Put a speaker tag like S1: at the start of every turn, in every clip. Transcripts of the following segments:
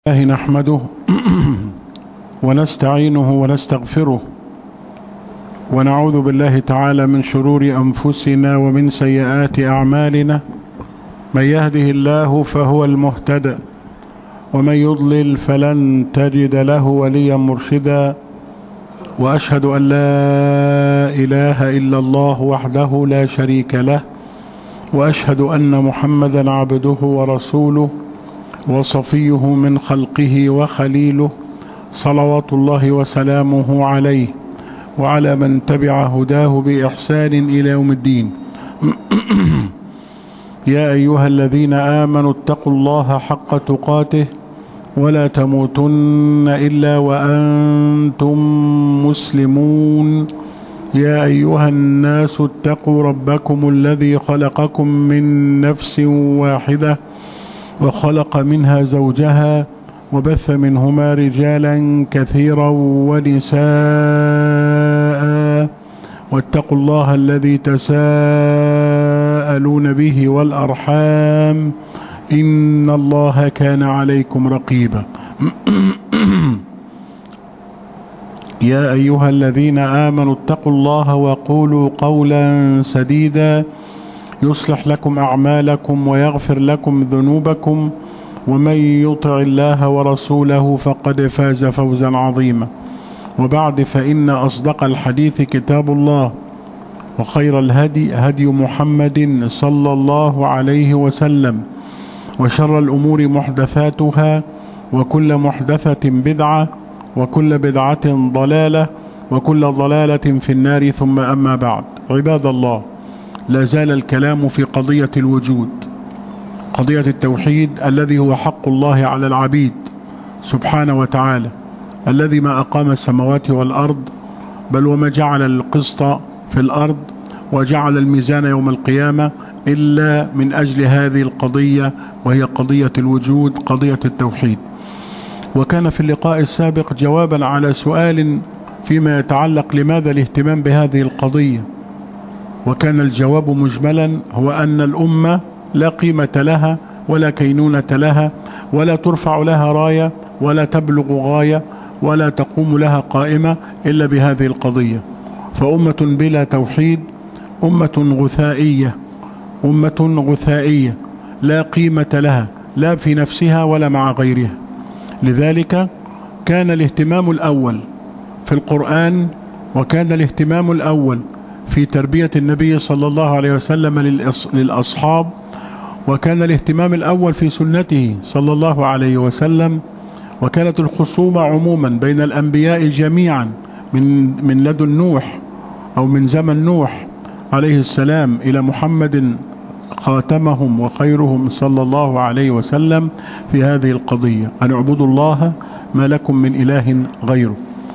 S1: الله نحمده ونستعينه ونستغفره ونعوذ بالله تعالى من شرور أنفسنا ومن سيئات أعمالنا. من يهده الله فهو المهتدى ومن يضلل فلن تجد له وليا مرشدا. وأشهد أن لا إله إلا الله وحده لا شريك له، وأشهد أن محمدا عبده ورسوله وصفيه من خلقه وخليله، صلوات الله وسلامه عليه وعلى من تبع هداه بإحسان إلى يوم الدين. يا أيها الذين آمنوا اتقوا الله حق تقاته ولا تموتن إلا وأنتم مسلمون. يا أيها الناس اتقوا ربكم الذي خلقكم من نفس واحدة وخلق منها زوجها وبث منهما رجالا كثيرا ونساء، واتقوا الله الذي تساءلون به والأرحام إن الله كان عليكم رقيبا. يا أيها الذين آمنوا اتقوا الله وقولوا قولا سديدا يصلح لكم أعمالكم ويغفر لكم ذنوبكم، ومن يطع الله ورسوله فقد فاز فوزا عظيما. وبعد، فإن أصدق الحديث كتاب الله، وخير الهدي هدي محمد صلى الله عليه وسلم، وشر الأمور محدثاتها، وكل محدثة بدعة، وكل بدعة ضلالة، وكل ضلالة في النار. ثم أما بعد، عباد الله، لا زال الكلام في قضية الوجود، قضية التوحيد الذي هو حق الله على العبيد سبحانه وتعالى، الذي ما أقام السماوات والأرض، بل وما جعل القسط في الأرض وجعل الميزان يوم القيامة إلا من أجل هذه القضية، وهي قضية الوجود، قضية التوحيد. وكان في اللقاء السابق جوابا على سؤال فيما يتعلق لماذا الاهتمام بهذه القضية، وكان الجواب مجملا هو أن الأمة لا قيمة لها ولا كينونة لها، ولا ترفع لها راية ولا تبلغ غاية ولا تقوم لها قائمة إلا بهذه القضية. فأمة بلا توحيد أمة غثائية، أمة غثائية لا قيمة لها لا في نفسها ولا مع غيرها. لذلك كان الاهتمام الأول في القرآن، وكان الاهتمام الأول في تربية النبي صلى الله عليه وسلم للأصحاب، وكان الاهتمام الأول في سنته صلى الله عليه وسلم. وكانت الخصومة عموما بين الأنبياء جميعا من لدن نوح أو من زمن نوح عليه السلام إلى محمد خاتمهم وخيرهم صلى الله عليه وسلم في هذه القضية، أن اعبدوا الله ما لكم من إله غيره.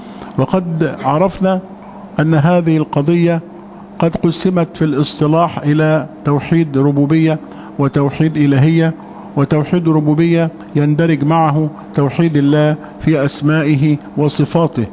S1: وقد عرفنا أن هذه القضية قد قسمت في الاصطلاح إلى توحيد ربوبية وتوحيد إلهية. وتوحيد ربوبية يندرج معه توحيد الله في أسمائه وصفاته،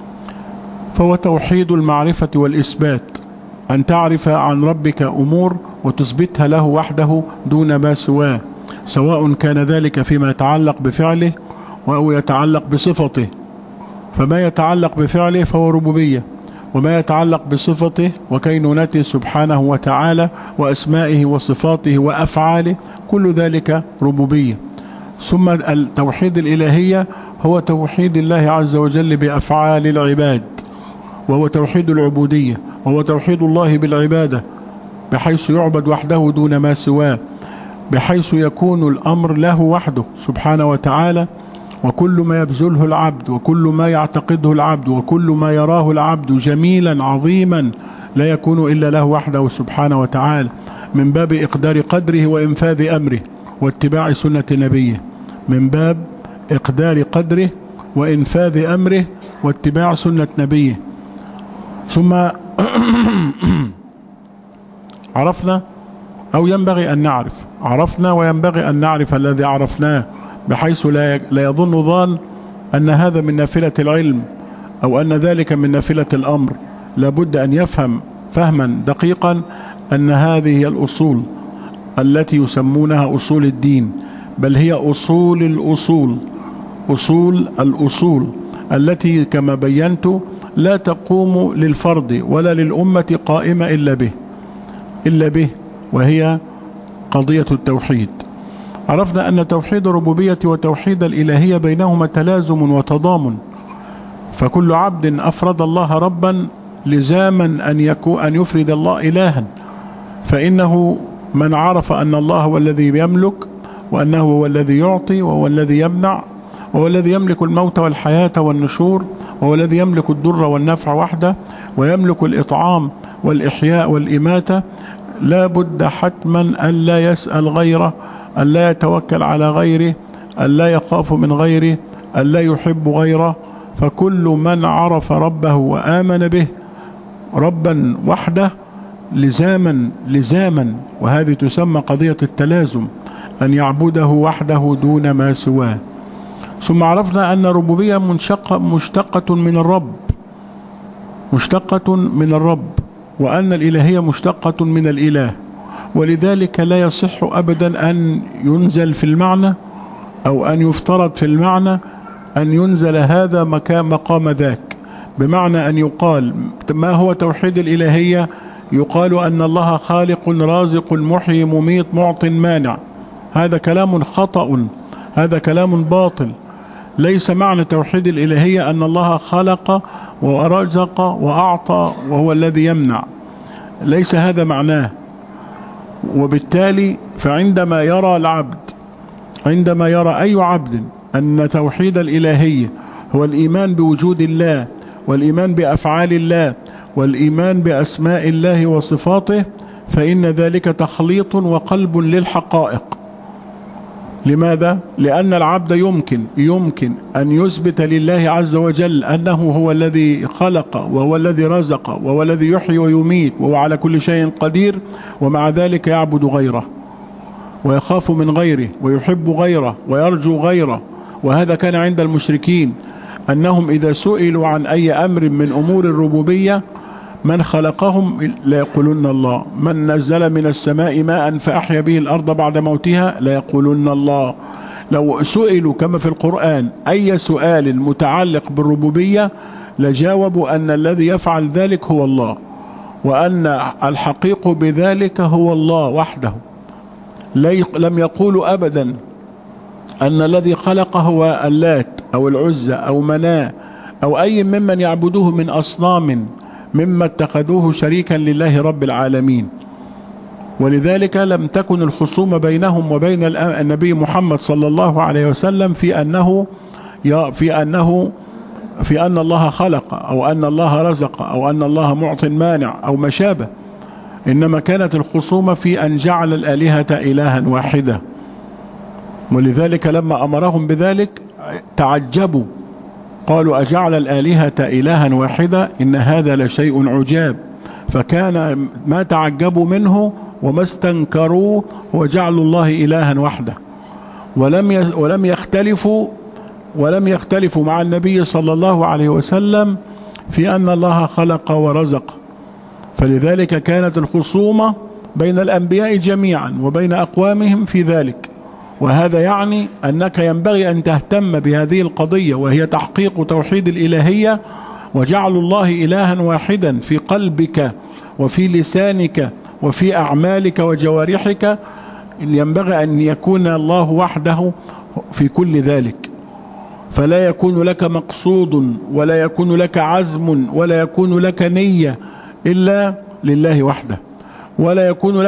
S1: فهو توحيد المعرفة والإثبات، أن تعرف عن ربك أمور وتثبتها له وحده دون ما سواه، سواء كان ذلك فيما يتعلق بفعله أو يتعلق بصفته. فما يتعلق بفعله فهو ربوبية، وما يتعلق بصفته وكينونته سبحانه وتعالى وأسمائه وصفاته وأفعاله كل ذلك ربوبية. ثم التوحيد الإلهية هو توحيد الله عز وجل بأفعال العباد، وهو توحيد العبودية، وهو توحيد الله بالعبادة بحيث يعبد وحده دون ما سواه، بحيث يكون الأمر له وحده سبحانه وتعالى، وكل ما يبذله العبد وكل ما يعتقده العبد وكل ما يراه العبد جميلا عظيما لا يكون إلا له وحده سبحانه وتعالى، من باب إقدار قدره وإنفاذ أمره واتباع سنة نبيه، من باب إقدار قدره وإنفاذ أمره واتباع سنة نبيه. ثم عرفنا أو ينبغي أن نعرف، عرفنا وينبغي أن نعرف الذي عرفناه، بحيث لا يظن ظان أن هذا من نافلة العلم أو أن ذلك من نافلة الأمر. لابد أن يفهم فهما دقيقا أن هذه هي الأصول التي يسمونها أصول الدين، بل هي أصول الأصول، الأصول التي كما بينت لا تقوم للفرد ولا للأمة قائمة إلا به وهي قضية التوحيد. عرفنا أن توحيد الربوبية وتوحيد الإلهية بينهما تلازم وتضامن، فكل عبد أفرد الله ربا لزاما أن يفرد الله إلها، فإنه من عرف أن الله هو الذي يملك، وأنه هو الذي يعطي، وهو الذي يمنع، وهو الذي يملك الموت والحياة والنشور، وهو الذي يملك الضر والنفع وحده، ويملك الإطعام والإحياء والإماتة، لا بد حتما أن لا يسأل غيره، أن لا يتوكل على غيره، أن لا يخاف من غيره، أن لا يحب غيره. فكل من عرف ربه وآمن به ربا وحده لزاما، وهذه تسمى قضية التلازم، أن يعبده وحده دون ما سواه. ثم عرفنا أن الربوبية مشتقة من الرب، وأن الإلهية مشتقة من الإله، ولذلك لا يصح أبدا أن ينزل في المعنى أو أن يفترض في المعنى أن ينزل هذا مقام ذاك، بمعنى أن يقال ما هو توحيد الإلهية؟ يقال أن الله خالق رازق محيي مميت معط مانع. هذا كلام خطأ، هذا كلام باطل. ليس معنى توحيد الإلهية أن الله خلق ورزق وأعطى وهو الذي يمنع، ليس هذا معناه. وبالتالي فعندما يرى أي عبد أن توحيد الإلهية هو الإيمان بوجود الله، والإيمان بأفعال الله، والإيمان بأسماء الله وصفاته، فإن ذلك تخليط وقلب للحقائق. لماذا؟ لأن العبد يمكن أن يثبت لله عز وجل أنه هو الذي خلق، وهو الذي رزق، وهو الذي يحيي ويميت، وهو على كل شيء قدير، ومع ذلك يعبد غيره ويخاف من غيره ويحب غيره ويرجو غيره. وهذا كان عند المشركين، أنهم إذا سئلوا عن أي أمر من أمور الربوبية من خلقهم لا يقولون الله، من نزل من السماء ماء فأحيا به الأرض بعد موتها لا يقولون الله. لو سئلوا كما في القرآن أي سؤال متعلق بالربوبية لجاوبوا أن الذي يفعل ذلك هو الله، وأن الحقيق بذلك هو الله وحده. لم يقولوا أبدا أن الذي خلق هو اللات أو العزى أو مناة أو أي ممن يعبدوه من أصنام مما اتخذوه شريكا لله رب العالمين. ولذلك لم تكن الخصومة بينهم وبين النبي محمد صلى الله عليه وسلم في أن الله خلق أو أن الله رزق أو أن الله معط مانع أو ما شابه، إنما كانت الخصومة في أن جعل الآلهة إلها واحدة. ولذلك لما أمرهم بذلك تعجبوا، قالوا أجعل الآلهة إلها واحدة إن هذا لشيء عجاب. فكان ما تعجبوا منه وما استنكروه هو جعل الله إلها وحده، ولم يختلفوا مع النبي صلى الله عليه وسلم في أن الله خلق ورزق. فلذلك كانت الخصومة بين الأنبياء جميعا وبين أقوامهم في ذلك. وهذا يعني أنك ينبغي أن تهتم بهذه القضية، وهي تحقيق توحيد الإلهية وجعل الله إلها واحدا في قلبك وفي لسانك وفي أعمالك وجوارحك. ينبغي أن يكون الله وحده في كل ذلك، فلا يكون لك مقصود ولا يكون لك عزم ولا يكون لك نية إلا لله وحده، ولا يكون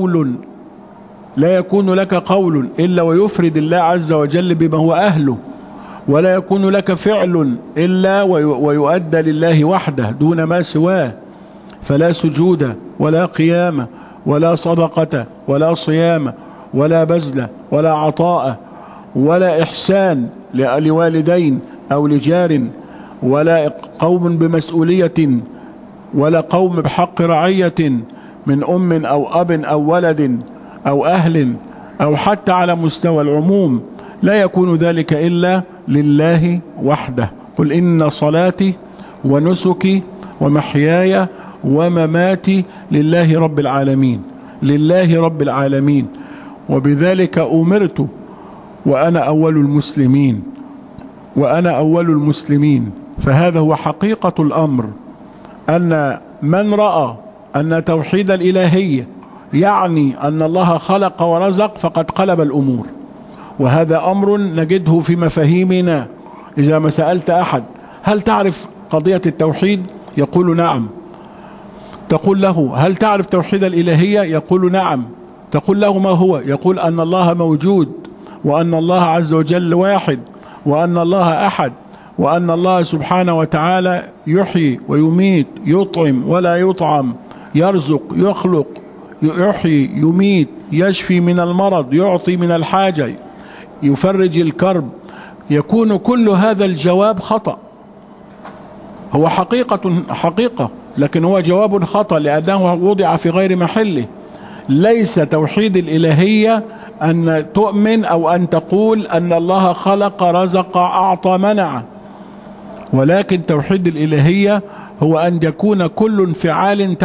S1: لك قول إلا ويفرد الله عز وجل بما هو أهله، ولا يكون لك فعل إلا ويؤدى لله وحده دون ما سواه. فلا سجود ولا قيام ولا صدقة ولا صيام ولا بذل ولا عطاء ولا إحسان لوالدين أو لجار، ولا قوم بمسؤولية، ولا قوم بحق رعية من أم أو أب أو ولد أو أهل أو حتى على مستوى العموم، لا يكون ذلك إلا لله وحده. قل إن صلاتي ونسكي ومحياي ومماتي لله رب العالمين، لله رب العالمين، وبذلك أمرت وأنا أول المسلمين. وأنا أول المسلمين. فهذا هو حقيقة الأمر، أن من رأى أن توحيد الإلهية يعني أن الله خلق ورزق فقد قلب الأمور. وهذا أمر نجده في مفاهيمنا. إذا ما سألت أحد هل تعرف قضية التوحيد؟ يقول نعم. تقول له هل تعرف توحيد الإلهية؟ يقول نعم. تقول له ما هو؟ يقول أن الله موجود، وأن الله عز وجل واحد، وأن الله أحد، وأن الله سبحانه وتعالى يحيي ويميت، يطعم ولا يطعم، يرزق، يخلق، يحيي، يميت، يشفي من المرض، يعطي من الحاجة، يفرج الكرب. يكون كل هذا الجواب خطأ. هو حقيقة، لكن هو جواب خطأ لأنه وضع في غير محله. ليس توحيد الإلهية أن تؤمن أو أن تقول أن الله خلق رزق أعطى منع، ولكن توحيد الإلهية هو أن يكون كل انفعال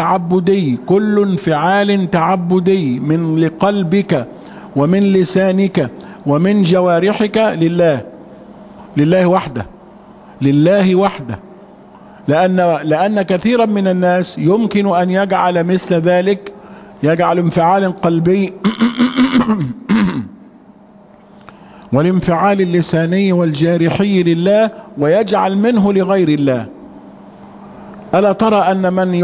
S1: تعبدي من لقلبك ومن لسانك ومن جوارحك لله وحده. لأن كثيرا من الناس يمكن أن يجعل مثل ذلك، يجعل انفعال قلبي والانفعال اللساني والجارحي لله، ويجعل منه لغير الله. ألا ترى أن من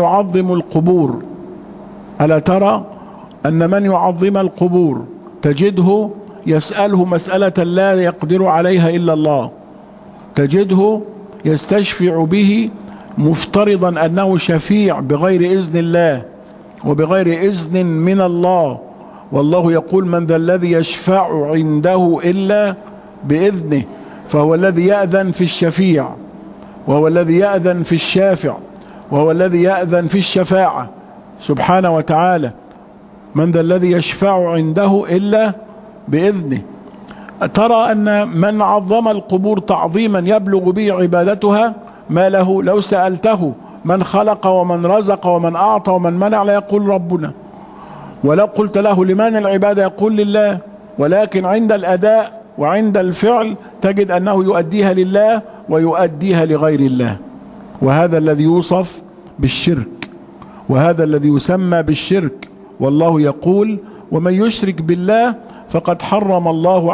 S1: يعظم القبور تجده يسأله مسألة لا يقدر عليها إلا الله، تجده يستشفع به مفترضا أنه شفيع بغير إذن الله وبغير إذن من الله. والله يقول من ذا الذي يشفع عنده إلا بإذنه، فهو الذي يأذن في الشفيع، وهو الذي يأذن في الشافع، وهو الذي يأذن في الشفاعة سبحانه وتعالى. من ذا الذي يشفع عنده إلا بإذنه. ترى أن من عظم القبور تعظيما يبلغ به عبادتها ما له، لو سألته من خلق ومن رزق ومن أعطى ومن منع لا يقول ربنا، ولو قلت له لمن العبادة يقول لله. ولكن عند الأداء وعند الفعل تجد أنه يؤديها لله ويؤديها لغير الله. وهذا الذي يوصف بالشرك، وهذا الذي يسمى بالشرك. والله يقول ومن يشرك بالله فقد حرم الله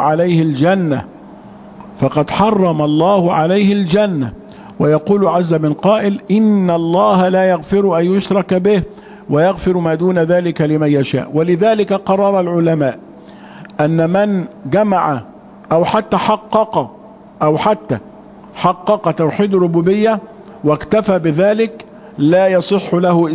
S1: عليه الجنة. ويقول عز من قائل إن الله لا يغفر أن يشرك به ويغفر ما دون ذلك لمن يشاء. ولذلك قرر العلماء أن من جمع أو حتى حقق توحيد الربوبية واكتفى بذلك لا يصح له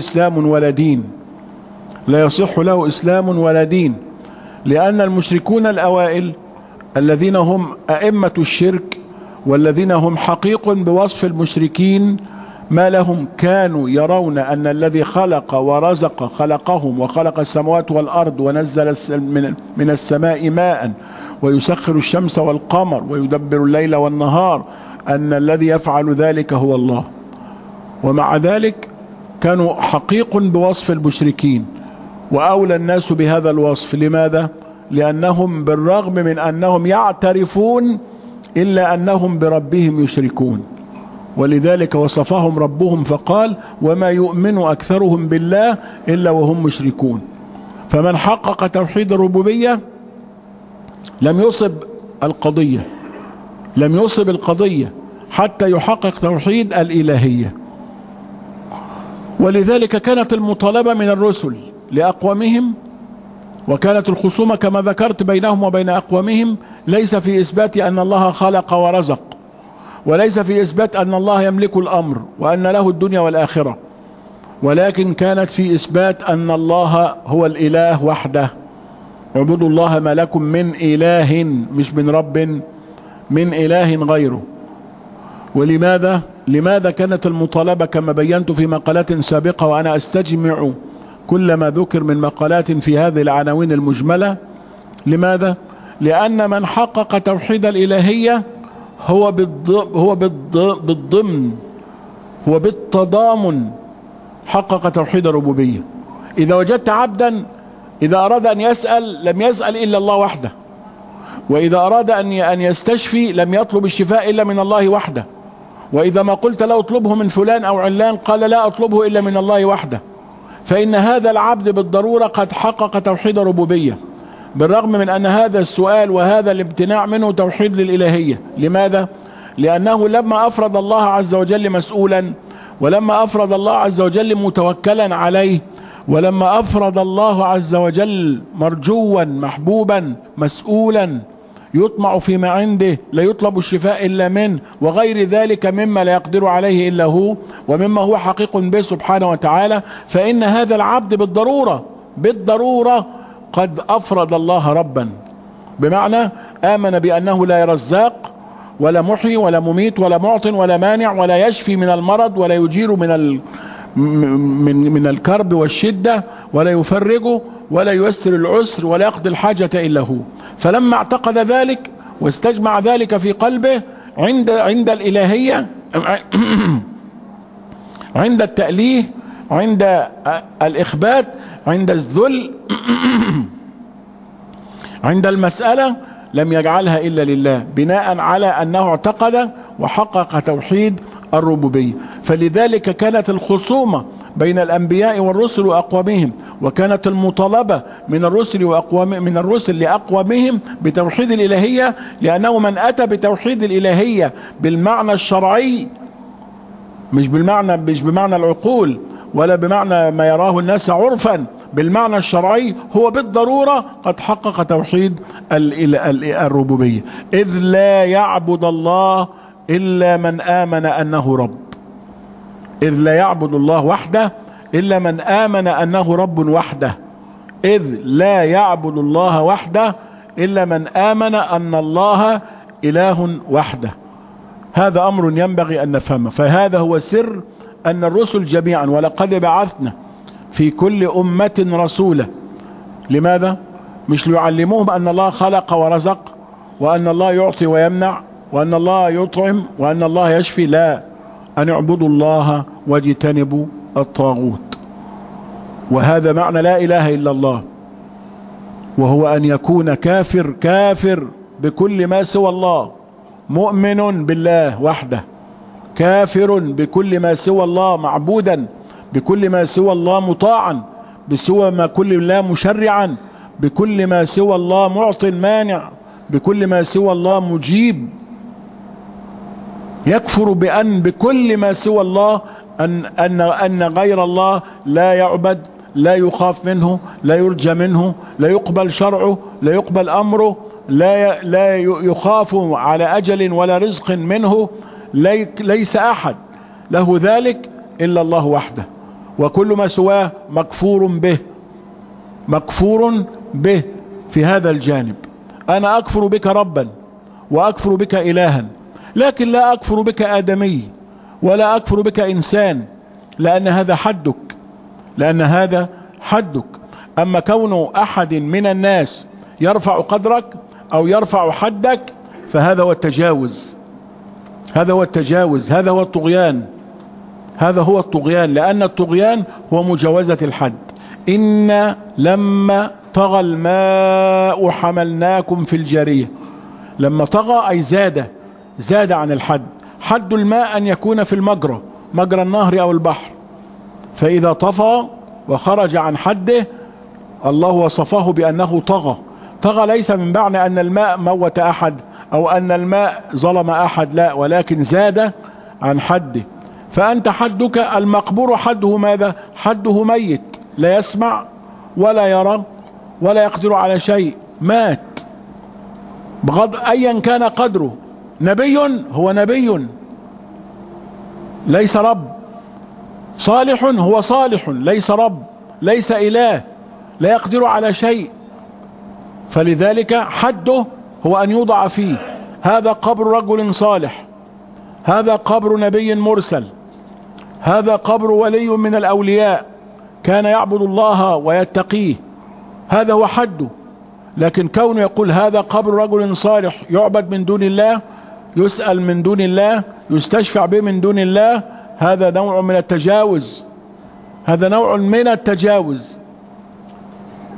S1: إسلام ولا دين. لأن المشركون الأوائل الذين هم أئمة الشرك والذين هم حقيق بوصف المشركين ما لهم، كانوا يرون أن الذي خلق ورزق خلقهم وخلق السماوات والأرض ونزل من السماء ماء ويسخر الشمس والقمر ويدبر الليل والنهار، أن الذي يفعل ذلك هو الله. ومع ذلك كانوا حقيق بوصف المشركين وأولى الناس بهذا الوصف. لماذا؟ لأنهم بالرغم من أنهم يعترفون إلا أنهم بربهم يشركون. ولذلك وصفهم ربهم فقال وما يؤمن أكثرهم بالله إلا وهم مشركون. فمن حقق توحيد الربوبية لم يصب القضية حتى يحقق توحيد الإلهية. ولذلك كانت المطالبة من الرسل لأقوامهم، وكانت الخصومة كما ذكرت بينهم وبين أقوامهم ليس في إثبات أن الله خلق ورزق، وليس في إثبات أن الله يملك الأمر وأن له الدنيا والآخرة، ولكن كانت في إثبات أن الله هو الإله وحده. اعبدوا الله ما لكم من إله، مش من رب، من إله غيره. لماذا كانت المطالبة كما بينت في مقالات سابقة، وأنا أستجمع كل ما ذكر من مقالات في هذه العناوين المجملة؟ لماذا؟ لأن من حقق توحيد الإلهية هو بالتضامن حقق توحيد الربوبية. إذا وجدت عبدا إذا أراد أن يسأل لم يسأل إلا الله وحده، وإذا أراد أن يستشفي لم يطلب الشفاء إلا من الله وحده. وإذا ما قلت لا أطلبه من فلان أو علان قال لا أطلبه إلا من الله وحده. فإن هذا العبد بالضرورة قد حقق توحيد الربوبية، بالرغم من أن هذا السؤال وهذا الامتناع منه توحيد للإلهية. لماذا؟ لأنه لما أفرض الله عز وجل مسؤولا، ولما أفرض الله عز وجل متوكلا عليه، ولما أفرض الله عز وجل مرجوا محبوبا مسؤولا يطمع فيما عنده، لا يطلب الشفاء إلا منه، وغير ذلك مما لا يقدر عليه إلا هو، ومما هو حقيق به سبحانه وتعالى، فإن هذا العبد بالضرورة قد أفرض الله ربا، بمعنى آمن بأنه لا رزاق ولا محيي ولا مميت ولا معط ولا مانع ولا يشفي من المرض ولا يجير من الكرب والشدة ولا يفرجه ولا ييسر العسر ولا يقضي الحاجة إلا هو. فلما اعتقد ذلك واستجمع ذلك في قلبه عند الإلهية، عند التأليه، عند الإخبات، عند الذل، عند المسألة، لم يجعلها إلا لله، بناء على أنه اعتقد وحقق توحيد الربوبية. فلذلك كانت الخصومة بين الأنبياء والرسل وأقوامهم، وكانت المطالبة من الرسل لأقوامهم بتوحيد الإلهية، لأنه من أتى بتوحيد الإلهية بالمعنى الشرعي، مش بمعنى العقول ولا بمعنى ما يراه الناس عرفا، بالمعنى الشرعي، هو بالضرورة قد حقق توحيد الربوبية. إذ لا يعبد الله إلا من آمن أنه رب. إذ لا يعبد الله وحده إلا من آمن أنه رب وحده. إذ لا يعبد الله وحده إلا من آمن أن الله إله وحده. هذا أمر ينبغي أن نفهمه. فهذا هو سر أن الرسل جميعا، ولقد بعثنا في كل أمة رسولا. لماذا؟ مش ليعلموهم أن الله خلق ورزق، وأن الله يعطي ويمنع، وأن الله يطعم، وأن الله يشفي، لا، أن يعبدوا الله واجتنبوا الطاغوت. وهذا معنى لا إله إلا الله، وهو أن يكون كافر بكل ما سوى الله، مؤمن بالله وحده، كافر بكل ما سوى الله معبودا، بكل ما سوى الله مطاعا، بسوى ما كل الله مشرعا، بكل ما سوى الله معط مانع، بكل ما سوى الله مجيب. يكفر بكل ما سوى الله أن غير الله لا يعبد، لا يخاف منه، لا يرجى منه، لا يقبل شرعه، لا يقبل أمره، لا يخاف على أجل ولا رزق منه، ليس أحد له ذلك إلا الله وحده، وكل ما سواه مكفور به في هذا الجانب. أنا أكفر بك ربا وأكفر بك إلها، لكن لا أكفر بك آدمي ولا أكفر بك إنسان، لأن هذا حدك. أما كون أحد من الناس يرفع قدرك أو يرفع حدك فهذا هو التجاوز، هذا هو الطغيان، لأن الطغيان هو مجاوزة الحد. إن لما طغى الماء حملناكم في الجارية. لما طغى أي زاد عن الحد. حد الماء أن يكون في مجرى النهر أو البحر، فإذا طفى وخرج عن حده الله وصفه بأنه طغى ليس من معنى أن الماء موت أحد أو أن الماء ظلم أحد، لا، ولكن زاد عن حده. فأنت حدك المقبور حده ماذا؟ حده ميت، لا يسمع ولا يرى ولا يقدر على شيء، مات بغض أيا كان قدره. نبي هو نبي ليس رب، صالح هو صالح ليس رب، ليس إله، لا يقدر على شيء. فلذلك حده هو أن يوضع فيه. هذا قبر رجل صالح، هذا قبر نبي مرسل، هذا قبر ولي من الأولياء كان يعبد الله ويتقيه، هذا هو حده. لكن كونه يقول هذا قبر رجل صالح يعبد من دون الله، يسأل من دون الله، يستشفع به من دون الله، هذا نوع من التجاوز،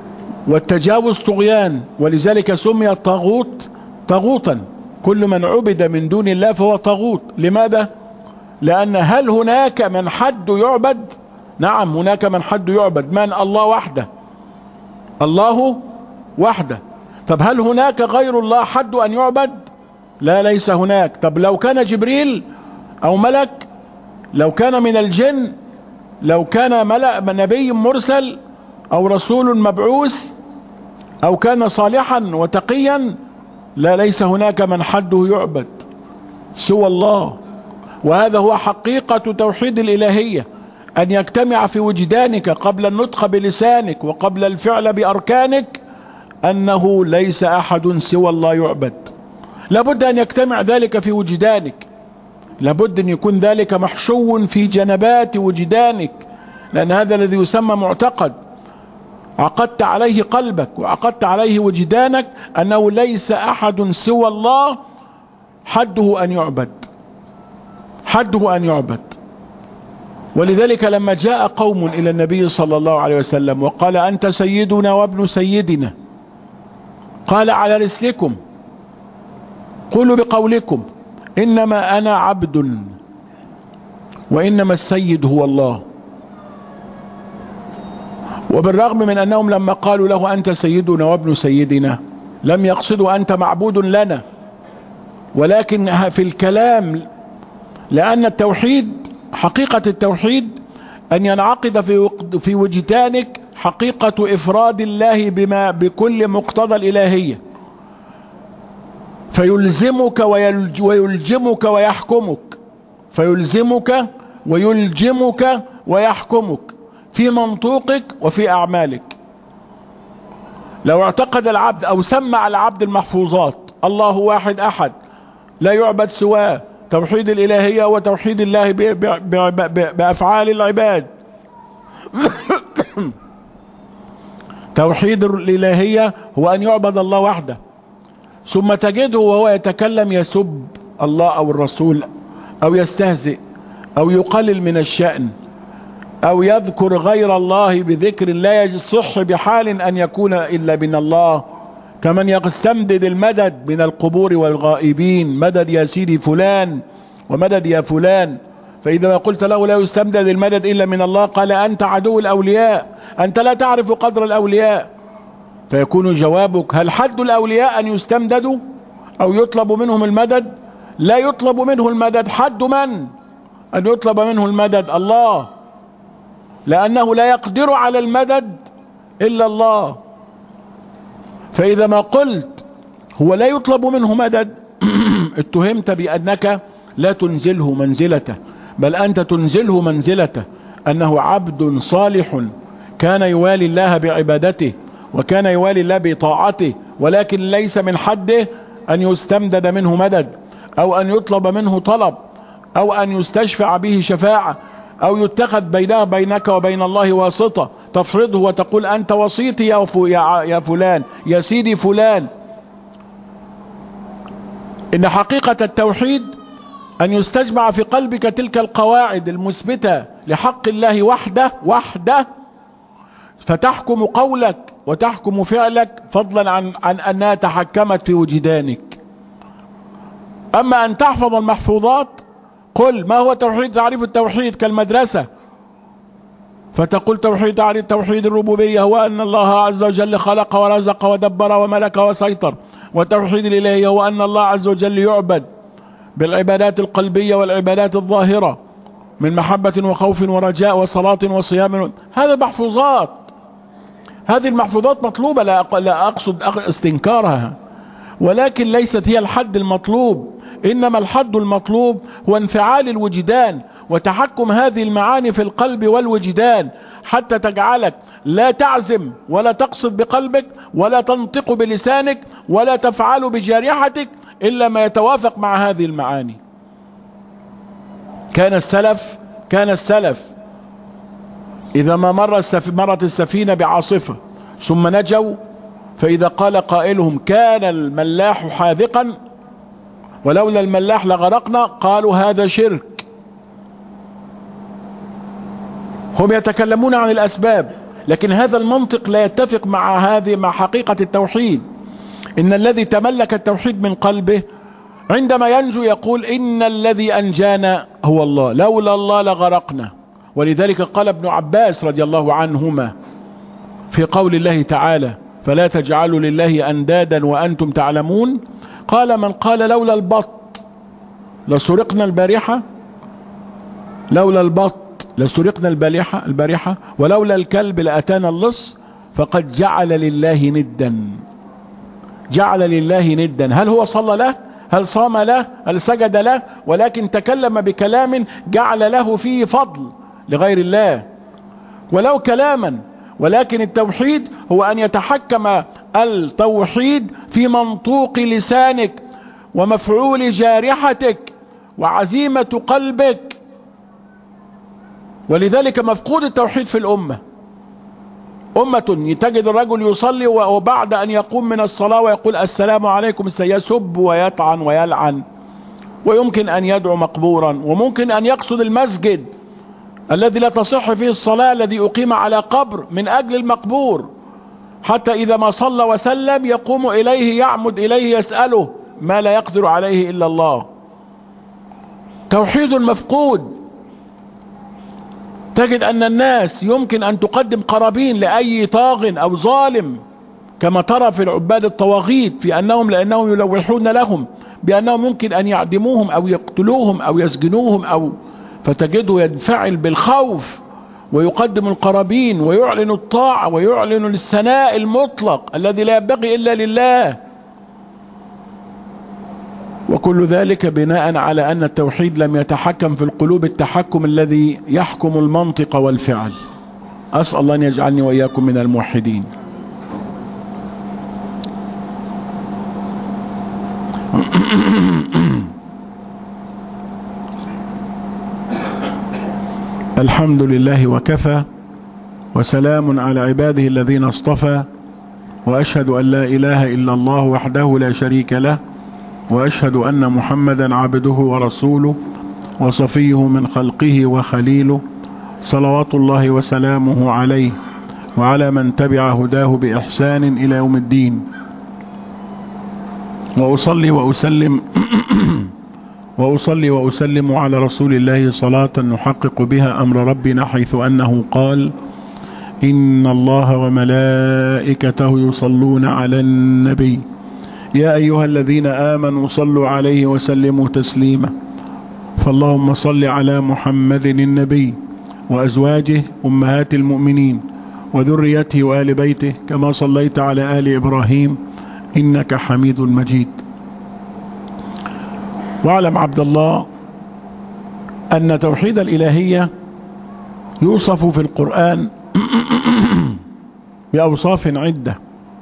S1: والتجاوز طغيان، ولذلك سمي الطاغوت طاغوتا. كل من عبد من دون الله فهو طاغوت. لماذا؟ لأن هل هناك من حد يعبد؟ نعم هناك من حد يعبد. من؟ الله وحده. الله وحده. طب هل هناك غير الله حد أن يعبد؟ لا، ليس هناك. طب لو كان جبريل أو ملك، لو كان من الجن، لو كان نبي مرسل أو رسول مبعوث، أو كان صالحا وتقيا، لا، ليس هناك من حده يعبد سوى الله. وهذا هو حقيقة توحيد الإلهية، أن يجتمع في وجدانك قبل النطق بلسانك وقبل الفعل بأركانك أنه ليس أحد سوى الله يعبد. لابد أن يجتمع ذلك في وجدانك، لابد أن يكون ذلك محشو في جنبات وجدانك، لأن هذا الذي يسمى معتقد. عقدت عليه قلبك وعقدت عليه وجدانك أنه ليس أحد سوى الله حده أن يعبد، حده أن يعبد. ولذلك لما جاء قوم إلى النبي صلى الله عليه وسلم وقال أنت سيدنا وابن سيدنا، قال على رسلكم، قولوا بقولكم إنما أنا عبد وإنما السيد هو الله. وبالرغم من أنهم لما قالوا له أنت سيدنا وابن سيدنا لم يقصدوا أنت معبود لنا، ولكن في الكلام، لأن التوحيد، حقيقة التوحيد أن ينعقد في وجدانك حقيقة إفراد الله بكل مقتضى الإلهية، فيلزمك ويلجمك ويحكمك، فيلزمك ويلجمك ويحكمك في منطوقك وفي أعمالك. لو اعتقد العبد أو سمع العبد المحفوظات الله واحد أحد لا يعبد سواه، توحيد الإلهية وتوحيد الله بأفعال العباد توحيد الإلهية هو أن يعبد الله وحده، ثم تجده وهو يتكلم يسب الله أو الرسول أو يستهزئ أو يقلل من الشأن أو يذكر غير الله بذكر لا يصح بحال أن يكون إلا من الله، كمن يستمدد المدد من القبور والغائبين، مدد يا سيدي فلان ومدد يا فلان. فإذا ما قلت له لا يستمدد المدد إلا من الله قال أنت عدو الأولياء، أنت لا تعرف قدر الأولياء. فيكون جوابك هل حد الأولياء أن يستمددوا أو يطلب منهم المدد؟ لا يطلب منه المدد. حد من أن يطلب منه المدد؟ الله، لأنه لا يقدر على المدد إلا الله. فإذا ما قلت هو لا يطلب منه مدد اتهمت بأنك لا تنزله منزلته، بل أنت تنزله منزلته أنه عبد صالح كان يوالي الله بعبادته وكان يوالي الله بطاعته، ولكن ليس من حده أن يستمدد منه مدد أو أن يطلب منه طلب أو أن يستشفع به شفاعة أو يتخذ بينك وبين الله واسطة تفرضه وتقول أنت وسيطي يا فلان يا سيدي فلان. إن حقيقة التوحيد أن يستجمع في قلبك تلك القواعد المثبتة لحق الله وحده فتحكم قولك وتحكم فعلك، فضلا عن أنها تحكمت في وجدانك. أما أن تحفظ المحفوظات، قل ما هو توحيد، تعريف التوحيد كالمدرسة، فتقول توحيد الربوبية هو أن الله عز وجل خلق ورزق ودبر وملك وسيطر، وتوحيد الإلهية هو أن الله عز وجل يعبد بالعبادات القلبية والعبادات الظاهرة من محبة وخوف ورجاء وصلاة وصيام. هذا محفوظات، هذه المحفوظات مطلوبة، لا أقصد استنكارها، ولكن ليست هي الحد المطلوب. إنما الحد المطلوب هو انفعال الوجدان وتحكم هذه المعاني في القلب والوجدان، حتى تجعلك لا تعزم ولا تقصد بقلبك ولا تنطق بلسانك ولا تفعل بجارحتك إلا ما يتوافق مع هذه المعاني. كان السلف إذا ما مرت السفينة بعاصفة ثم نجوا، فإذا قال قائلهم كان الملاح حاذقا ولولا الملاح لغرقنا، قالوا هذا شرك. هم يتكلمون عن الأسباب، لكن هذا المنطق لا يتفق مع حقيقة التوحيد. إن الذي تملك التوحيد من قلبه عندما ينجو يقول إن الذي أنجانا هو الله، لولا الله لغرقنا. ولذلك قال ابن عباس رضي الله عنهما في قول الله تعالى فلا تجعلوا لله أندادا وأنتم تعلمون، قال من قال لولا البط لسرقنا البارحة، لولا البط لسرقنا البارحة ولولا الكلب لأتانا اللص، فقد جعل لله ندا. جعل لله ندا. هل هو صلى له؟ هل صام له؟ هل سجد له؟ ولكن تكلم بكلام جعل له فيه فضل لغير الله ولو كلاما. ولكن التوحيد هو أن يتحكم التوحيد في منطوق لسانك ومفعول جارحتك وعزيمة قلبك. ولذلك مفقود التوحيد في الأمة. أمة تجد الرجل يصلي وبعد أن يقوم من الصلاة ويقول السلام عليكم يسب ويطعن ويلعن، ويمكن أن يدعو مقبورا، وممكن أن يقصد المسجد الذي لا تصح فيه الصلاة الذي أقيم على قبر من أجل المقبور، حتى إذا ما صلى وسلم يقوم إليه يعمد إليه يسأله ما لا يقدر عليه إلا الله. توحيد مفقود. تجد أن الناس يمكن أن تقدم قرابين لأي طاغ أو ظالم، كما ترى في العباد الطواغيت في لأنهم يلوحون لهم بأنهم يمكن أن يعدموهم أو يقتلوهم أو يسجنوهم فتجده ينفعل بالخوف ويقدم القرابين ويعلن الطاعة ويعلن الثناء المطلق الذي لا ينبغي إلا لله. وكل ذلك بناء على أن التوحيد لم يتحكم في القلوب التحكم الذي يحكم المنطق والفعل. أسأل الله أن يجعلني وإياكم من الموحدين. الحمد لله وكفى، وسلام على عباده الذين اصطفى، وأشهد أن لا إله إلا الله وحده لا شريك له، وأشهد أن محمدا عبده ورسوله وصفيه من خلقه وخليله، صلوات الله وسلامه عليه وعلى من تبع هداه بإحسان إلى يوم الدين. وأصلي وأسلم على رسول الله صلاة نحقق بها أمر ربنا، حيث أنه قال إن الله وملائكته يصلون على النبي يا أيها الذين آمنوا صلوا عليه وسلموا تسليما. فاللهم صل على محمد النبي وأزواجه أمهات المؤمنين وذريته وآل بيته كما صليت على آل إبراهيم إنك حميد مجيد. واعلم عبد الله أن توحيد الإلهية يوصف في القرآن بأوصاف عدة.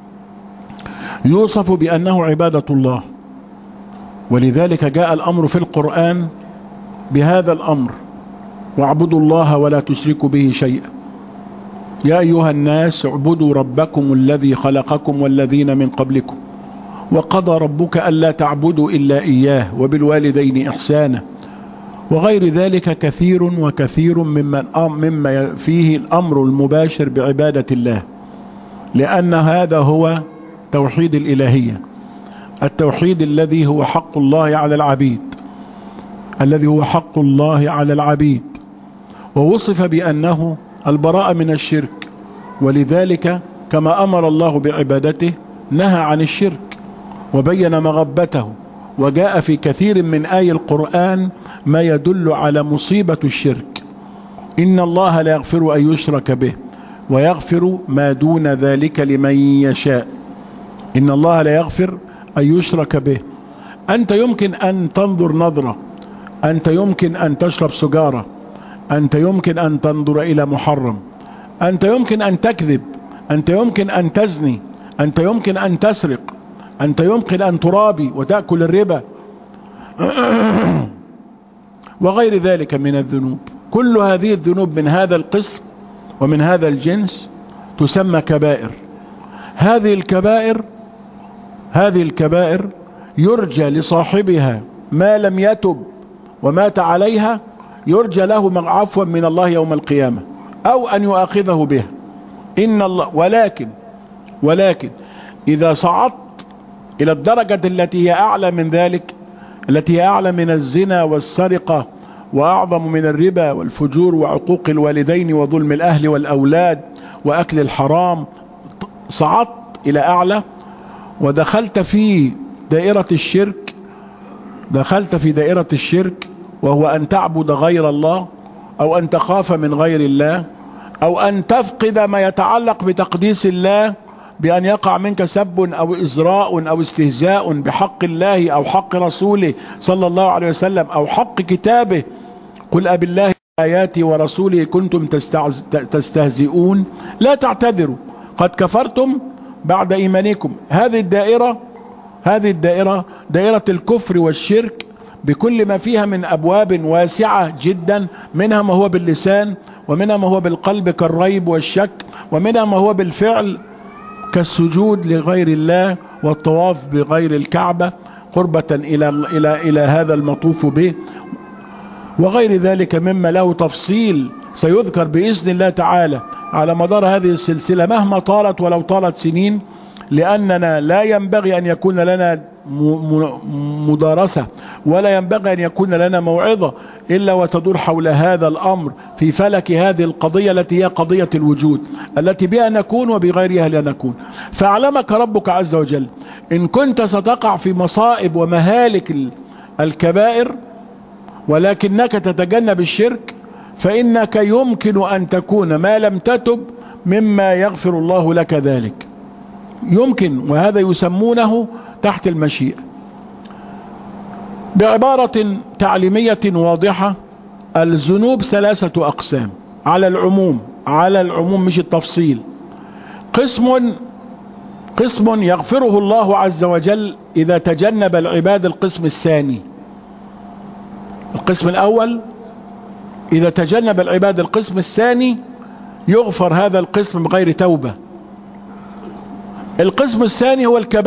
S1: يوصف بأنه عبادة الله، ولذلك جاء الأمر في القرآن بهذا الأمر: واعبدوا الله ولا تشركوا به شيئا. يا أيها الناس اعبدوا ربكم الذي خلقكم والذين من قبلكم وقضى ربك ألا تعبدوا إلا إياه وبالوالدين إحسانا. وغير ذلك كثير وكثير مما فيه الأمر المباشر بعبادة الله، لأن هذا هو توحيد الإلهية، التوحيد الذي هو حق الله على العبيد، الذي هو حق الله على العبيد. ووصف بأنه البراءة من الشرك، ولذلك كما أمر الله بعبادته نهى عن الشرك وبين مغبته. وجاء في كثير من آي القرآن ما يدل على مصيبة الشرك. إن الله لا يغفر أن يشرك به ويغفر ما دون ذلك لمن يشاء. إن الله لا يغفر أن يشرك به. أنت يمكن أن تنظر نظرة، أنت يمكن أن تشرب سجارة، أنت يمكن أن تنظر إلى محرم، أنت يمكن أن تكذب، أنت يمكن أن تزني، أنت يمكن أن تسرق، أنت يمكن أن ترابي وتأكل الربا وغير ذلك من الذنوب. كل هذه الذنوب من هذا القسم ومن هذا الجنس تسمى كبائر. هذه الكبائر يرجى لصاحبها ما لم يتب ومات عليها، يرجى له عفوا من الله يوم القيامة، أو أن يؤاخذه بها إن الله ولكن إذا صعدت إلى الدرجة التي هي أعلى من ذلك، التي هي أعلى من الزنا والسرقة وأعظم من الربا والفجور وعقوق الوالدين وظلم الأهل والأولاد وأكل الحرام، صعدت إلى أعلى ودخلت في دائرة الشرك، وهو أن تعبد غير الله أو أن تخاف من غير الله أو أن تفقد ما يتعلق بتقديس الله بأن يقع منك سب أو إزراء أو استهزاء بحق الله أو حق رسوله صلى الله عليه وسلم أو حق كتابه. قل أبالله آياته ورسوله كنتم تستهزئون لا تعتذروا قد كفرتم بعد إيمانكم. هذه الدائرة دائرة الكفر والشرك بكل ما فيها من أبواب واسعة جدا، منها ما هو باللسان، ومنها ما هو بالقلب كالريب والشك، ومنها ما هو بالفعل كالسجود لغير الله والطواف بغير الكعبة قربة إلى هذا المطوف به، وغير ذلك مما له تفصيل سيذكر بإذن الله تعالى على مدار هذه السلسلة مهما طالت ولو طالت سنين، لأننا لا ينبغي أن يكون لنا مدارسة ولا ينبغي أن يكون لنا موعظة إلا وتدور حول هذا الأمر في فلك هذه القضية التي هي قضية الوجود التي بها نكون وبغيرها لا نكون. فأعلمك ربك عز وجل إن كنت ستقع في مصائب ومهالك الكبائر ولكنك تتجنب الشرك، فإنك يمكن أن تكون ما لم تتب مما يغفر الله لك ذلك، يمكن، وهذا يسمونه تحت المشيئة. بعبارة تعليمية واضحة، الذنوب 3 أقسام على العموم مش التفصيل. قسم يغفره الله عز وجل إذا تجنب العباد القسم الثاني. القسم الأول إذا تجنب العباد القسم الثاني يغفر هذا القسم بغير توبة. القسم الثاني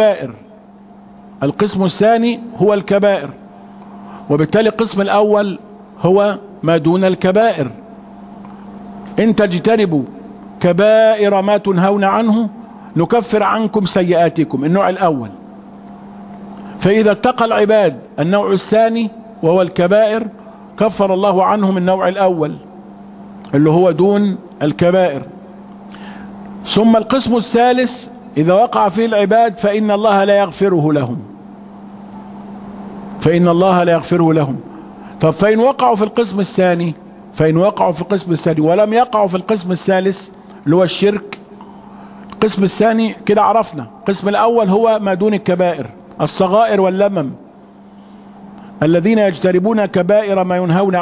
S1: هو الكبائر، وبالتالي القسم الأول هو ما دون الكبائر. إن تجتنبوا كبائر ما تنهون عنه نكفر عنكم سيئاتكم، النوع الأول. فإذا اتقى العباد النوع الثاني وهو الكبائر كفر الله عنهم النوع الأول اللي هو دون الكبائر. ثم القسم الثالث إذا وقع فيه العباد فإن الله لا يغفره لهم. طب فإن وقعوا في القسم الثاني ولم يقعوا في القسم الثالث اللي هو الشرك، القسم الثاني كده عرفنا. القسم الأول هو ما دون الكبائر، الصغائر واللمم، الذين يجتنبون كبائر ما ينهون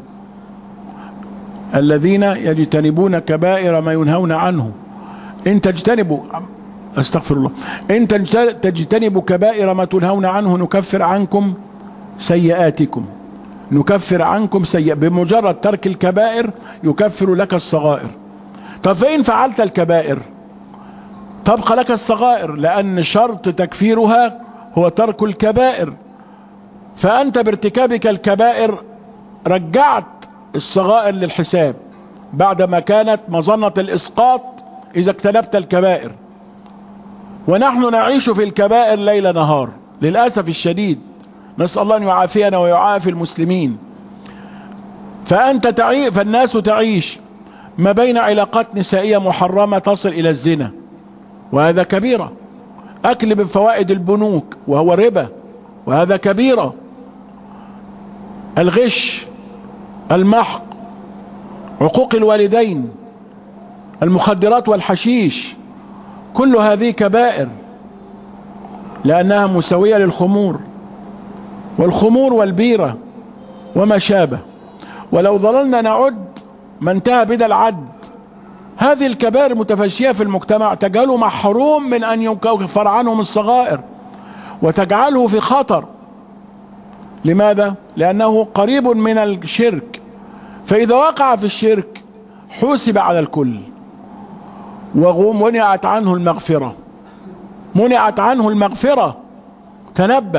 S1: عنه. إن تجتنبوا كبائر ما تنهون عنه نكفر عنكم سيئاتكم. بمجرد ترك الكبائر يكفر لك الصغائر. طب فإن فعلت الكبائر تبقى لك الصغائر، لأن شرط تكفيرها هو ترك الكبائر، فأنت بارتكابك الكبائر رجعت الصغائر للحساب بعدما كانت مظنة الإسقاط إذا اجتنبت الكبائر. ونحن نعيش في الكبائر ليل نهار للأسف الشديد، نسأل الله أن يعافينا ويعافي المسلمين. فالناس تعيش ما بين علاقات نسائية محرمة تصل إلى الزنا، وهذا كبيرة. أكل من فوائد البنوك وهو ربا، وهذا كبيرة. الغش، المحق، عقوق الوالدين، المخدرات والحشيش، كل هذه كبائر لأنها مساوية للخمور والبيرة وما شابه. ولو ظللنا نعد ما انتهى بنا العد. هذه الكبائر متفشية في المجتمع تجعله محروم من أن يكفر عنهم الصغائر وتجعله في خطر. لماذا؟ لأنه قريب من الشرك، فإذا وقع في الشرك حوسب على الكل ومنعت عنه المغفرة. تنبه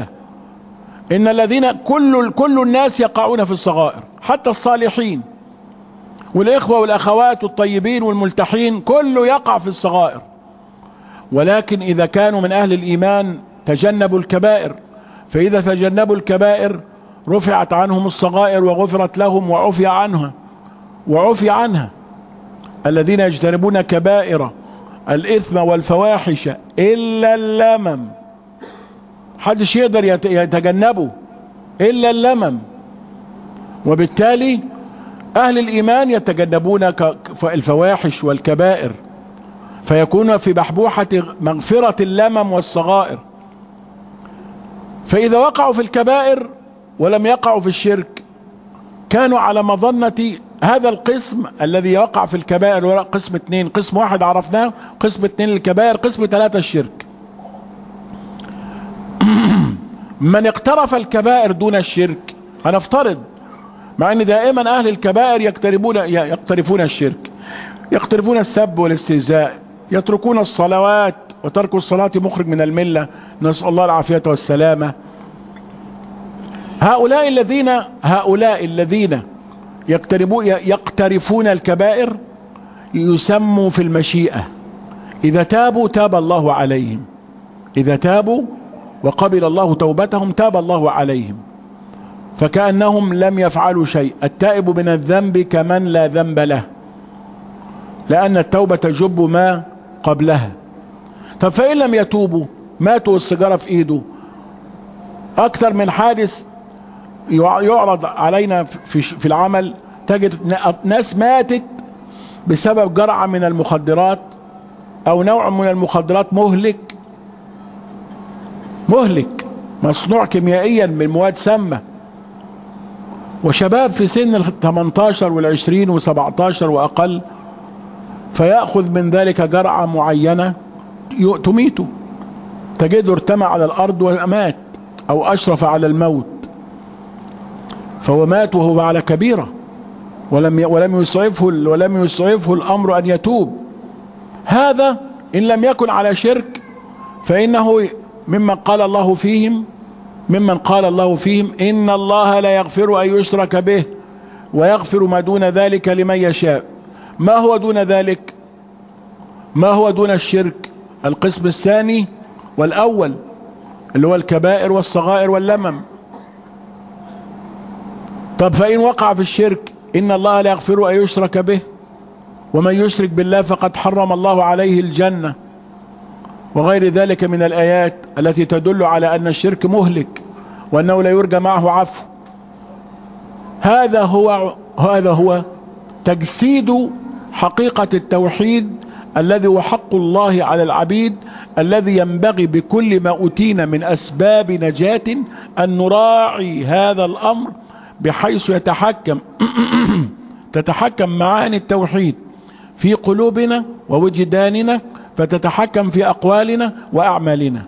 S1: إن الذين كل الناس يقعون في الصغائر، حتى الصالحين. والإخوة والأخوات والطيبين والملتحين كله يقع في الصغائر. ولكن إذا كانوا من أهل الإيمان تجنبوا الكبائر، فإذا تجنبوا الكبائر رفعت عنهم الصغائر وغفرت لهم وعفي عنها. الذين يجتنبون كبائر الإثم والفواحش إلا اللمم، محدش يقدر يتجنبه إلا اللمم. وبالتالي أهل الإيمان يتجنبون الفواحش والكبائر، فيكون في بحبوحة مغفرة اللمم والصغائر. فإذا وقعوا في الكبائر ولم يقعوا في الشرك كانوا على مظنة هذا القسم الذي يقع في الكبائر. قسم 2، قسم 1 عرفناه، قسم 2 الكبائر، قسم 3 الشرك. من اقترف الكبائر دون الشرك، هنفترض مع ان دائما اهل الكبائر يقترفون الشرك، يقترفون السب والاستهزاء، يتركون الصلوات، وترك الصلاة مخرج من الملة، نسأل الله العافية والسلامة. هؤلاء الذين يقترفون الكبائر يسموا في المشيئة، إذا تابوا تاب الله عليهم، إذا تابوا وقبل الله توبتهم تاب الله عليهم، فكأنهم لم يفعلوا شيء. التائب من الذنب كمن لا ذنب له، لأن التوبة تجب ما قبلها. طب فإن لم يتوبوا، ماتوا والسيجارة في إيده. أكثر من حادث يعرض علينا في العمل، تجد ناس ماتت بسبب جرعة من المخدرات أو نوع من المخدرات مهلك مصنوع كيميائيا من مواد سامة، وشباب في سن 18 و20 و17 وأقل، فيأخذ من ذلك جرعة معينة تميته، تجده ارتمى على الأرض ومات أو أشرف على الموت، فهو مات وهو على كبيرة ولم يسعفه الأمر أن يتوب. هذا إن لم يكن على شرك فإنه ممن قال الله فيهم إن الله لا يغفر أن يشرك به ويغفر ما دون ذلك لمن يشاء. ما هو دون ذلك؟ ما هو دون الشرك؟ القسم الثاني والأول اللي هو الكبائر والصغائر واللمم. طب فإن وقع في الشرك إن الله لا يغفر أن يشرك به ومن يشرك بالله فقد حرم الله عليه الجنة، وغير ذلك من الآيات التي تدل على أن الشرك مهلك وأنه لا يرجى معه عفو. هذا هو تجسيد حقيقة التوحيد الذي هو حق الله على العبيد، الذي ينبغي بكل ما أوتينا من أسباب نجاة أن نراعي هذا الأمر بحيث تتحكم معاني التوحيد في قلوبنا ووجداننا، فتتحكم في أقوالنا وأعمالنا،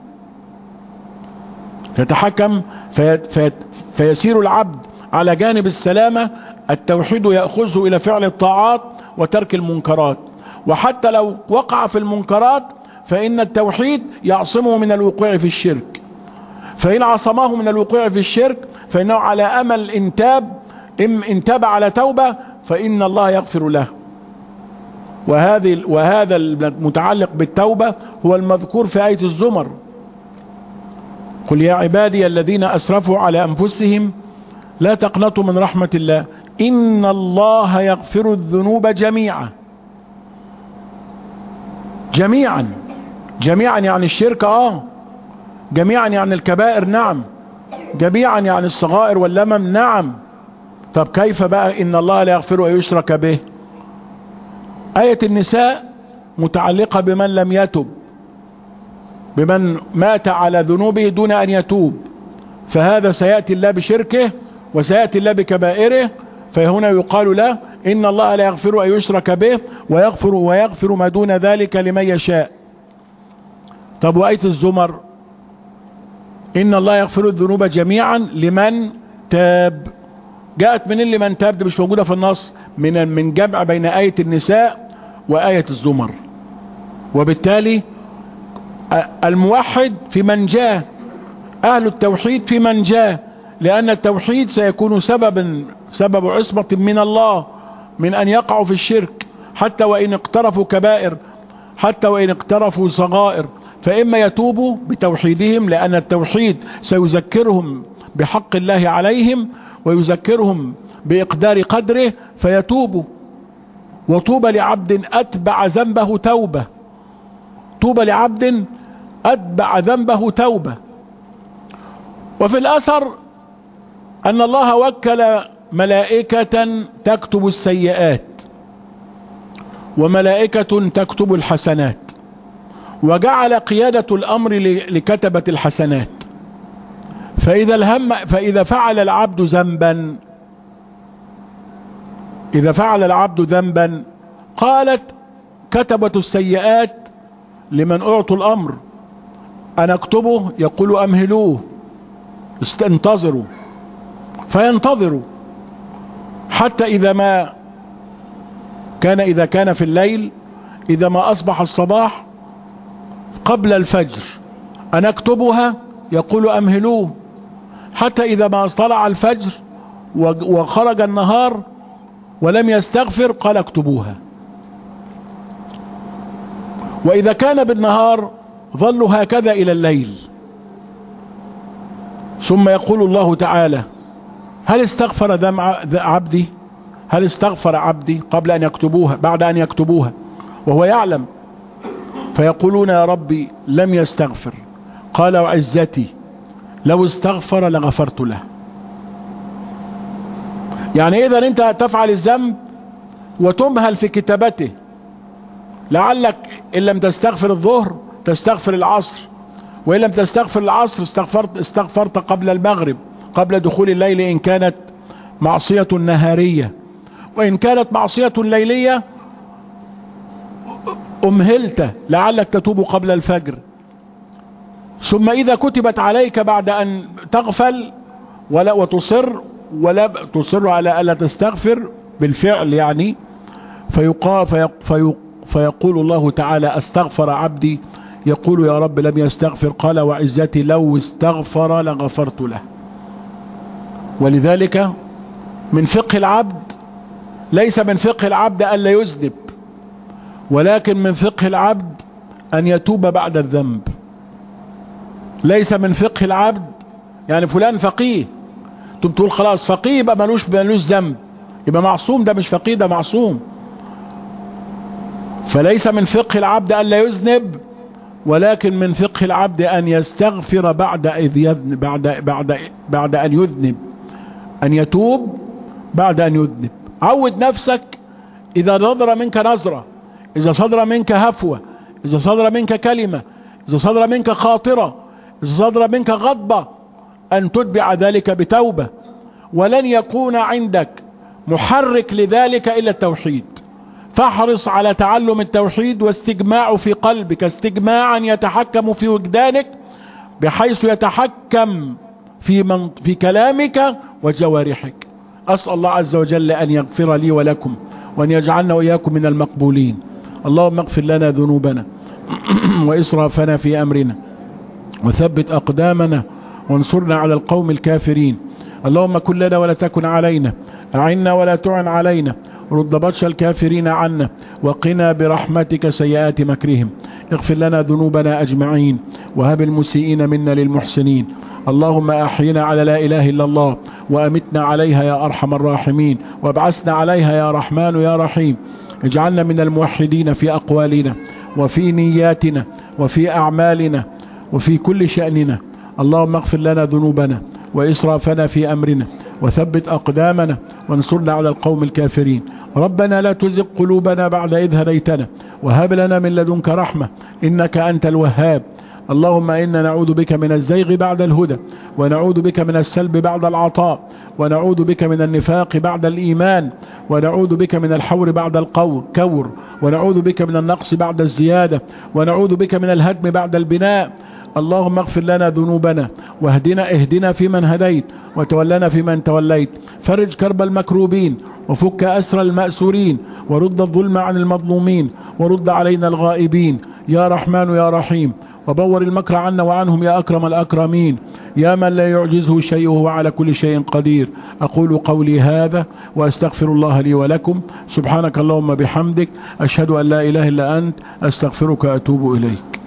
S1: تتحكم فيسير العبد على جانب السلامة. التوحيد يأخذه إلى فعل الطاعات وترك المنكرات، وحتى لو وقع في المنكرات فإن التوحيد يعصمه من الوقوع في الشرك، فإن عصمه من الوقوع في الشرك فإنه على أمل إن تاب على توبة فإن الله يغفر له. وهذا المتعلق بالتوبة هو المذكور في آية الزمر: قل يا عبادي الذين أسرفوا على أنفسهم لا تقنطوا من رحمة الله إن الله يغفر الذنوب جميعا. جميعا يعني الشرك، جميعا يعني الكبائر، نعم، جميعا يعني الصغائر واللمم، نعم. طب كيف بقى إن الله لا يغفر أن يشرك به؟ آية النساء متعلقة بمن لم يتب، بمن مات على ذنوبه دون أن يتوب، فهذا سيأتي الله بشركه وسيأتي الله بكبائره، فهنا يقال له إن الله لا يغفر أن يشرك به ويغفر ما دون ذلك لمن يشاء. طب وآية الزمر إن الله يغفر الذنوب جميعا لمن تاب، جاءت من لمن تاب؟ دي مش موجودة في النص، من جمع بين آية النساء وآية الزمر. وبالتالي الموحد في من جاء، أهل التوحيد في من جاء، لأن التوحيد سيكون سبب عصمة من الله من أن يقعوا في الشرك، حتى وإن اقترفوا كبائر، حتى وإن اقترفوا صغائر، فإما يتوبوا بتوحيدهم، لأن التوحيد سيذكرهم بحق الله عليهم ويذكرهم بإقدار قدره فيتوبوا. وطوبى لعبد أتبع ذنبه توبة، طوبى لعبد أتبع ذنبه توبة. وفي الأثر أن الله وكل ملائكة تكتب السيئات وملائكة تكتب الحسنات، وجعل قيادة الأمر لكتبة الحسنات. فإذا فعل العبد ذنبا، إذا فعل العبد ذنبا قالت كتبة السيئات لمن أعطوا الأمر أن اكتبه، يقول أمهلوه انتظروا، فينتظروا حتى إذا كان في الليل، إذا ما أصبح الصباح قبل الفجر أن اكتبها، يقول أمهلوه حتى إذا ما طلع الفجر وخرج النهار ولم يستغفر قال اكتبوها. وإذا كان بالنهار ظلوا هكذا إلى الليل، ثم يقول الله تعالى هل استغفر عبدي، هل استغفر عبدي قبل أن يكتبوها، بعد أن يكتبوها وهو يعلم، فيقولون يا ربي لم يستغفر، قال وعزتي لو استغفر لغفرت له. يعني إذا أنت تفعل الذنب وتمهل في كتابته، لعلك إن لم تستغفر الظهر تستغفر العصر، وإن لم تستغفر العصر استغفرت قبل المغرب، قبل دخول الليل إن كانت معصية نهارية، وإن كانت معصية ليلية أمهلت لعلك تتوب قبل الفجر. ثم إذا كتبت عليك بعد أن تغفل ولا تصر على ألا تستغفر بالفعل يعني، فيقول الله تعالى استغفر عبدي، يقول يا رب لم يستغفر، قال وعزتي لو استغفر لغفرت له. ولذلك من فقه العبد، ليس من فقه العبد ألا يذنب، ولكن من فقه العبد أن يتوب بعد الذنب. ليس من فقه العبد يعني فلان فقيه تقول خلاص فقيه يبقى ملوش ذنب، يبقى معصوم، ده مش فقيه ده معصوم. فليس من فقه العبد ألا يذنب، ولكن من فقه العبد أن يستغفر بعد أن يذنب، أن يتوب بعد أن يذنب. عود نفسك إذا نظر منك نظرة، إذا صدر منك هفوة، إذا صدر منك كلمة، إذا صدر منك خاطرة، إذا صدر منك غضبة، أن تتبع ذلك بتوبة. ولن يكون عندك محرك لذلك إلا التوحيد، فاحرص على تعلم التوحيد واستجماعه في قلبك استجماعا يتحكم في وجدانك، بحيث يتحكم في كلامك وجوارحك. أسأل الله عز وجل أن يغفر لي ولكم وأن يجعلنا وإياكم من المقبولين. اللهم اغفر لنا ذنوبنا وإسرافنا في أمرنا وثبت أقدامنا وانصرنا على القوم الكافرين. اللهم كن لنا ولا تكن علينا، أعنا ولا تعن علينا، رد بطش الكافرين عنا، وقنا برحمتك سيئات مكرهم. اغفر لنا ذنوبنا أجمعين وهب المسيئين منا للمحسنين. اللهم أحينا على لا إله إلا الله وأمتنا عليها يا أرحم الراحمين، وابعثنا عليها يا رحمن يا رحيم. اجعلنا من الموحدين في أقوالنا وفي نياتنا وفي أعمالنا وفي كل شأننا. اللهم اغفر لنا ذنوبنا وإسرافنا في أمرنا وثبت أقدامنا وانصرنا على القوم الكافرين. ربنا لا تزغ قلوبنا بعد إذ هديتنا وهب لنا من لدنك رحمة إنك أنت الوهاب. اللهم إنا نعوذ بك من الزيغ بعد الهدى، ونعوذ بك من السلب بعد العطاء، ونعوذ بك من النفاق بعد الإيمان، ونعوذ بك من الحور بعد الكور، ونعوذ بك من النقص بعد الزيادة، ونعوذ بك من الهدم بعد البناء. اللهم اغفر لنا ذنوبنا اهدنا فيمن هديت، وتولنا فيمن توليت، فرج كرب المكروبين، وفك أسر المأسورين، ورد الظلم عن المظلومين، ورد علينا الغائبين يا رحمن يا رحيم. وبور المكر عنا وعنهم يا أكرم الأكرمين، يا من لا يعجزه شيء وهو على كل شيء قدير. أقول قولي هذا وأستغفر الله لي ولكم. سبحانك اللهم بحمدك، أشهد أن لا إله إلا أنت، أستغفرك وأتوب إليك.